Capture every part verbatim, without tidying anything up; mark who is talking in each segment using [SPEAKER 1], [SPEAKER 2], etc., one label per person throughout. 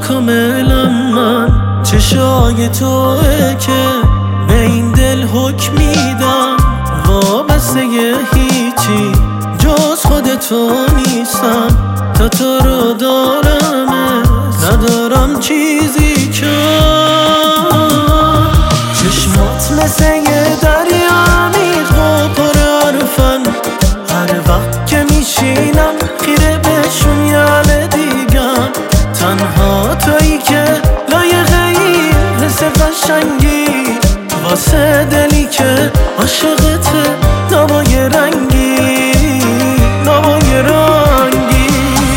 [SPEAKER 1] کاملم من چشای توه که به این دل حکم میدم وابسته هیچی جز خودتو نیستم تا تو رو دارم ندارم چیزی کم چشمات مثل یه دریا عمیق و پر حرفن هر وقت که میشینم خیره بهشون یاله دیگم تنها تویی که لایقی حس قشنگی واسه دلی که عاشقته نوای رنگی نوای رنگی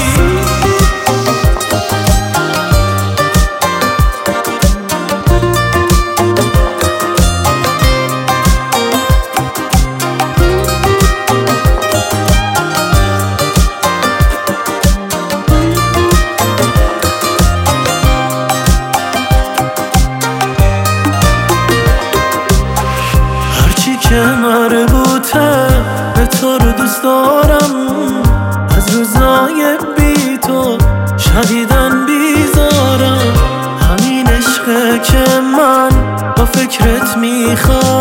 [SPEAKER 1] که مربوطه به تو رو دوست دارم از روزای بی تو شدیدن بیزارم همین عشقه که من با فکرت میخوام